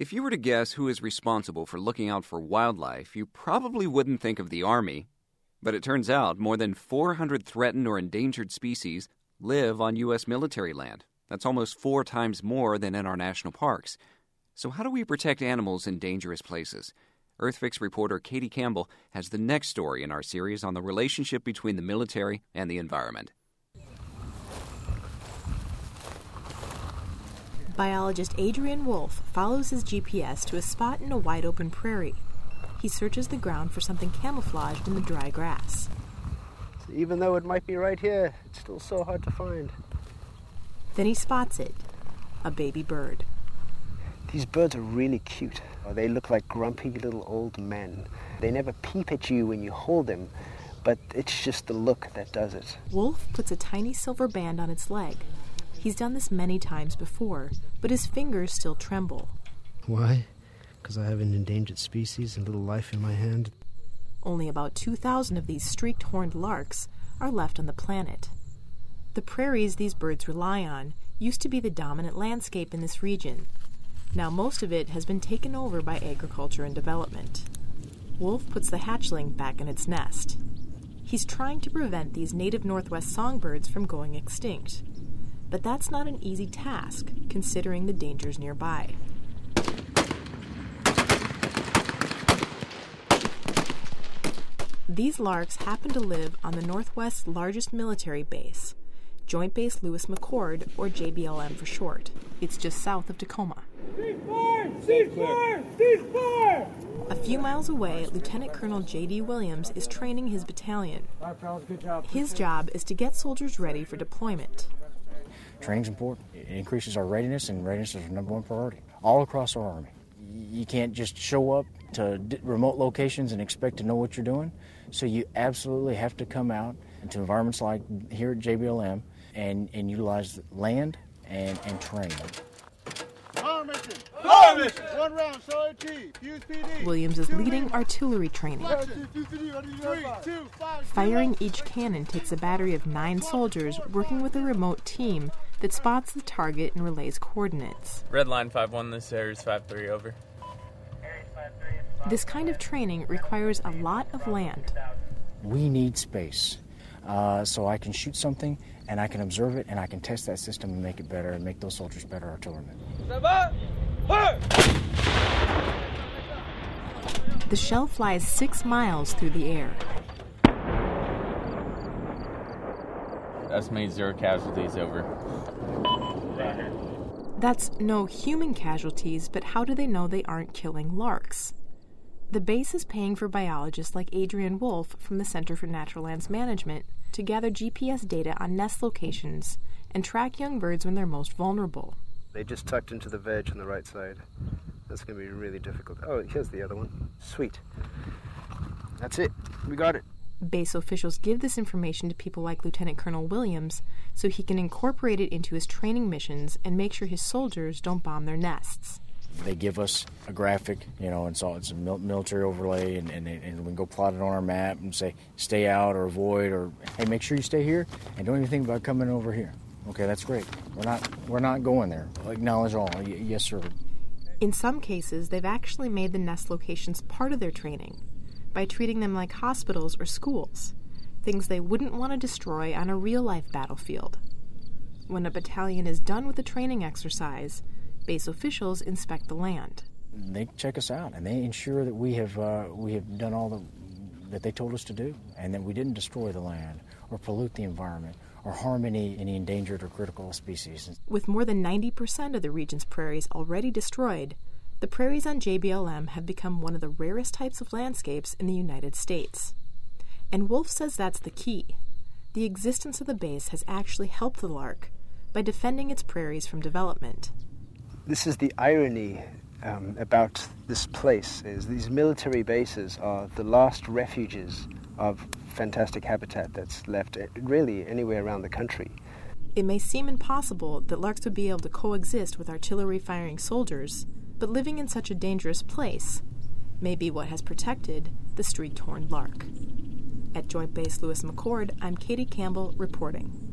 If you were to guess who is responsible for looking out for wildlife, you probably wouldn't think of the Army. But it turns out more than 400 threatened or endangered species live on U.S. military land. That's almost 4 times more than in our national parks. So how do we protect animals in dangerous places? EarthFix reporter Katie Campbell has the next story in our series on the relationship between the military and the environment. Biologist Adrian Wolf follows his GPS to a spot in a wide-open prairie. He searches the ground for something camouflaged in the dry grass. Even though it might be right here, it's still so hard to find. Then he spots it, a baby bird. These birds are really cute. They look like grumpy little old men. They never peep at you when you hold them, but it's just the look that does it. Wolf puts a tiny silver band on its leg. He's done this many times before, but his fingers still tremble. Why? Because I have an endangered species and little life in my hand. Only about 2,000 of these streaked horned larks are left on the planet. The prairies these birds rely on used to be the dominant landscape in this region. Now most of it has been taken over by agriculture and development. Wolf puts the hatchling back in its nest. He's trying to prevent these native Northwest songbirds from going extinct. But that's not an easy task, considering the dangers nearby. These larks happen to live on the Northwest's largest military base, Joint Base Lewis McChord, or JBLM for short. It's just south of Tacoma. Cease-fire! A few miles away, Lieutenant Colonel J.D. Williams is training his battalion. His job is to get soldiers ready for deployment. Training's important. It increases our readiness, and readiness is our number one priority all across our Army. You can't just show up to remote locations and expect to know what you're doing. So you absolutely have to come out into environments like here at JBLM and utilize land and terrain. Fire mission! Fire mission! 1 round, SOT, Fuse PD. Williams is leading artillery training. Firing each cannon takes a battery of 9 soldiers working with a remote team that spots the target and relays coordinates. Red line 5-1, this Aries 5-3, over. This kind of training requires a lot of land. We need space so I can shoot something and I can observe it and I can test that system and make it better and make those soldiers better artillerymen. The shell flies 6 miles through the air. Estimated 0 casualties, over. That's no human casualties, but how do they know they aren't killing larks? The base is paying for biologists like Adrian Wolf from the Center for Natural Lands Management to gather GPS data on nest locations and track young birds when they're most vulnerable. They just tucked into the veg on the right side. That's going to be really difficult. Oh, here's the other one. Sweet. That's it. We got it. Base officials give this information to people like Lieutenant Colonel Williams so he can incorporate it into his training missions and make sure his soldiers don't bomb their nests. They give us a graphic, and so it's a military overlay, and we can go plot it on our map and say, stay out or avoid, or, hey, make sure you stay here and don't even think about coming over here. Okay, that's great. We're not going there. Acknowledge all. Yes, sir. In some cases, they've actually made the nest locations part of their training by treating them like hospitals or schools, things they wouldn't want to destroy on a real-life battlefield. When a battalion is done with the training exercise, base officials inspect the land. They check us out, and they ensure that we have done all that they told us to do, and that we didn't destroy the land or pollute the environment or harm any endangered or critical species. With more than 90% of the region's prairies already destroyed, the prairies on JBLM have become one of the rarest types of landscapes in the United States. And Wolf says that's the key. The existence of the base has actually helped the lark by defending its prairies from development. This is the irony about this place, is these military bases are the last refuges of fantastic habitat that's left really anywhere around the country. It may seem impossible that larks would be able to coexist with artillery-firing soldiers, but living in such a dangerous place may be what has protected the streaked horned lark. At Joint Base Lewis McChord, I'm Katie Campbell reporting.